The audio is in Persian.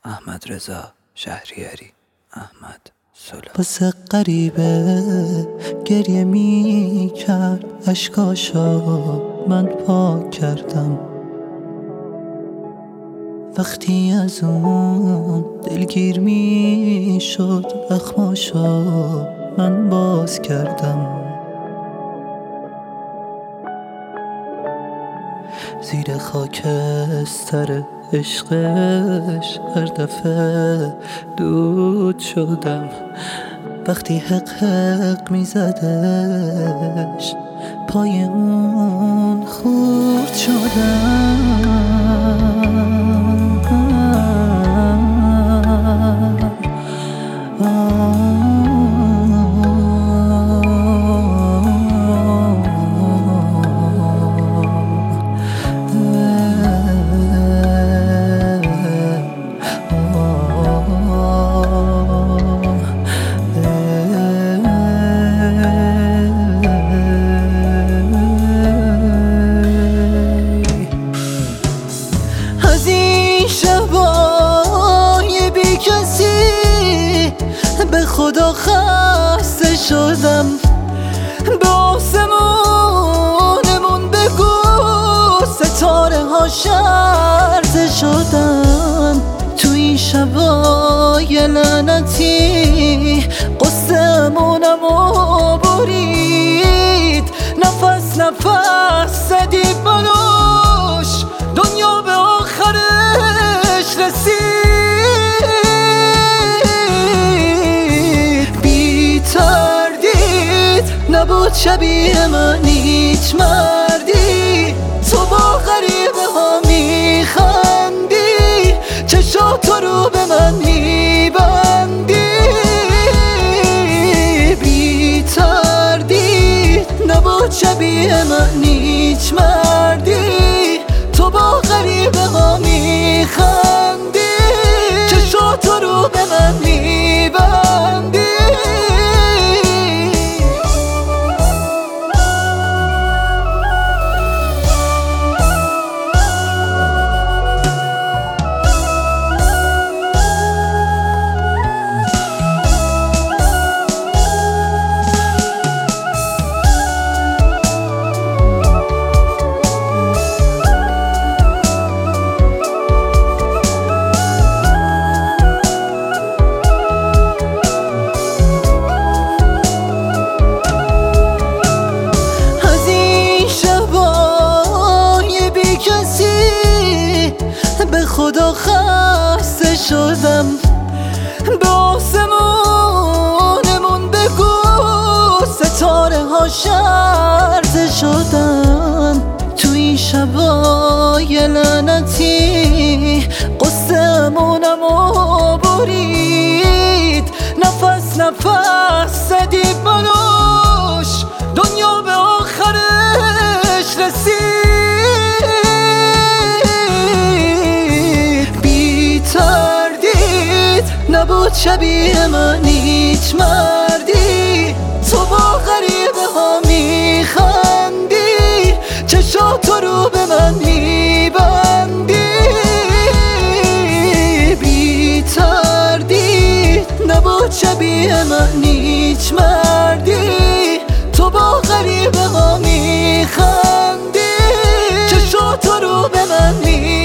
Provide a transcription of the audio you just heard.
احمد رضا شهریاری. احمد سولا. واسه غریبه گریه می کرد، اشکاشا من پاک کردم. وقتی از اون دلگیر می شد، اخماشا من باز کردم. زیر خاکستر عشقش هر دفعه دود شدم. وقتی حق حق می زدش، پای اون خورد شدم. از این شبای بی کسی به خدا خسته شدم. به آسمونمون بگو ستاره ها شرط شدن. تو این شبای لعنتی قصه‌مونمو برید. نفس نفس زدی بلوش، دنیا به آخرش رسید. بی تردید نبود شبیه من هیچ مردی. تو با غریبه ها میخندی، چشاتو رو به من میبندی. بی تردید نبود شبیه من هیچ مردی. تو با غریبه ها میخندی، چشاتو رو به من میبندی. به خدا خسته شدم. به آسمونمون بگو ستاره ها شرط شدن. تو این شبای لعنتی قصه‌مونمو برید. نفس نفس زدی بلوش، دنیا به آخرش رسید. نبود شبیه من هیچ مردی. تو با غریبه ها میخندی، چشاتو رو به من میبندی. بی تردید نبود شبیه من هیچ مردی. تو با غریبه ها میخندی، چشاتو رو به من میبندی.